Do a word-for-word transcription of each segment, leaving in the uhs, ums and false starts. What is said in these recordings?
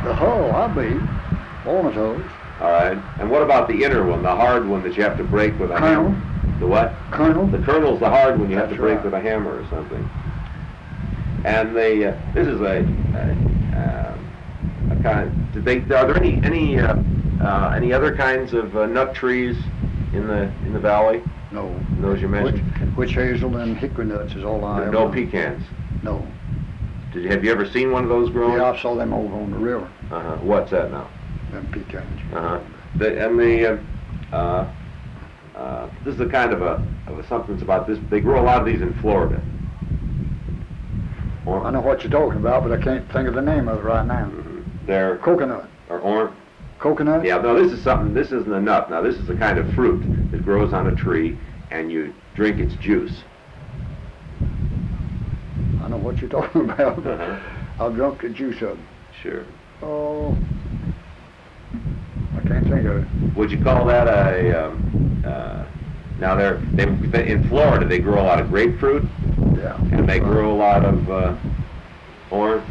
The hull, I believe. Walnut hulls. All right. And what about the inner one, the hard one that you have to break with a Kernel. hammer? The what? Kernel. The kernel's the hard one you have That's to break right. with a hammer or something. And they, uh, this is a, a, uh, a kind. Did they? Are there any any uh, uh, any other kinds of uh, nut trees in the in the valley? No. Those you mentioned. Witch hazel and hickory nuts is all I No, have. no pecans. No. Did you, have you ever seen one of those growing? Yeah, I saw them over on the river. Uh huh. What's that now? Them pecans. Uh huh. The, and the uh, uh, uh, this is a kind of a of a something's about this. They grow a lot of these in Florida. Or, I know what you're talking about, but I can't think of the name of it right now. mm-hmm. They're Coconut. or orange. Coconut? Yeah. No, this is something. This isn't a nut. Now, this is a kind of fruit that grows on a tree, and you drink its juice. I know what you're talking about. Uh-huh. I've drunk the juice of it. Sure. Oh, I can't think of it. Would you call that a? Um, uh, now they're they in Florida. They grow a lot of grapefruit, Yeah. and they grow a lot of uh, orange.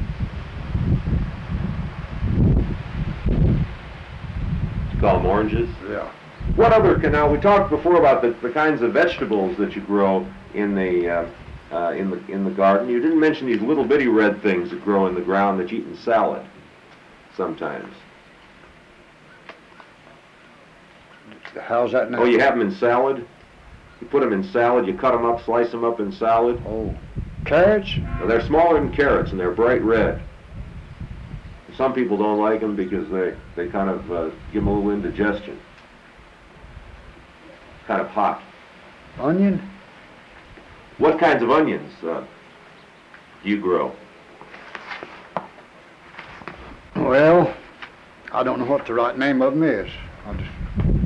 You call them oranges. Yeah. What other? Can, now we talked before about the, the kinds of vegetables that you grow in the uh, uh, in the in the garden. You didn't mention these little bitty red things that grow in the ground that you eat in salad sometimes. How's that now? Oh, you have them in salad? You put them in salad, you cut them up, slice them up in salad. Oh, carrots? Well, they're smaller than carrots and they're bright red. Some people don't like them because they, they kind of uh, give them a little indigestion. Kind of hot. Onion? What kinds of onions uh, do you grow? Well, I don't know what the right name of them is. I'll just...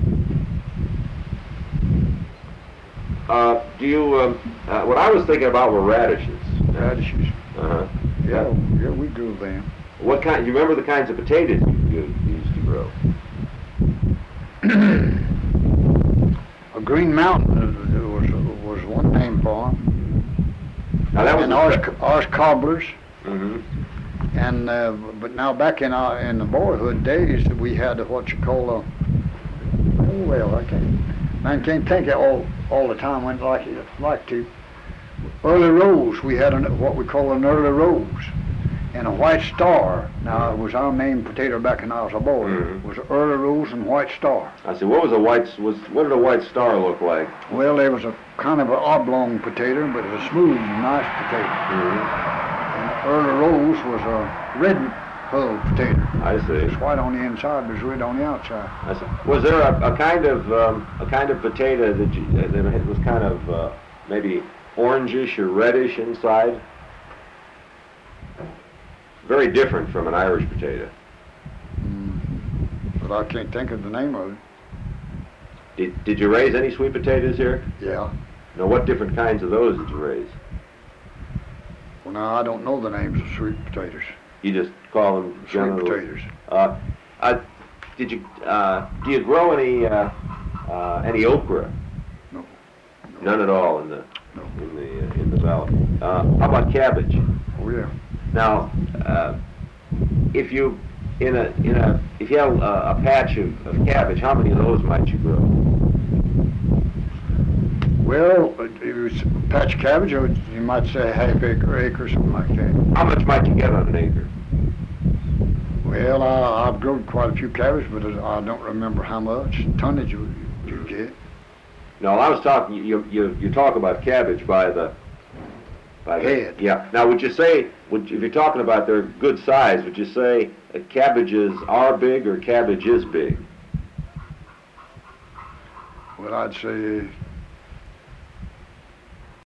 Uh, do you, um, uh, what I was thinking about were radishes. Radishes. Uh-huh. Yeah, yeah, we grew them. What kind, you remember the kinds of potatoes you, you used to grow? A Green Mountain uh, was, was one name for them. Now that was And a- ours, ours cobblers. Mhm. And uh, but now back in our in the boyhood days, we had what you call a. Oh well, I can't. Man can't think it all all the time. When like it like to. Early rose. We had an, what we call an early rose, and a white star. Now it was our main potato back when I was a boy. Mhm. Was early rose and white star. I see. What was a white? Was what did a white star look like? Well, there was a kind of an oblong potato, but it was a smooth, nice potato. Mm-hmm. Early rose was a red hull potato. I see. It's white on the inside, but it's red on the outside. I see. Was there a, a kind of um, a kind of potato that you, that was kind of uh, maybe orangish or reddish inside? Very different from an Irish potato. Mm. But I can't think of the name of it. Did Did you raise any sweet potatoes here? Yeah. Now, what different kinds of those did you raise? Well, now I don't know the names of sweet potatoes. You just call them Sweet generally. potatoes. Uh, uh, did you uh, do you grow any uh, uh, any okra? No. None at all in the No. in the uh, in the valley. Uh, how about cabbage? Oh yeah. Now, uh, if you in a in a if you have a, a patch of, of cabbage, how many of those might you grow? Well, it was a patch of cabbage, or you might say half acre, acre, something like that. How much might you get on an acre? Well, I, I've grown quite a few cabbage, but I don't remember how much tonnage you, you get. No, I was talking. You you you talk about cabbage by the by the Head. Yeah. Now, would you say, would if you're talking about their good size, would you say that cabbages are big or cabbage is big? Well, I'd say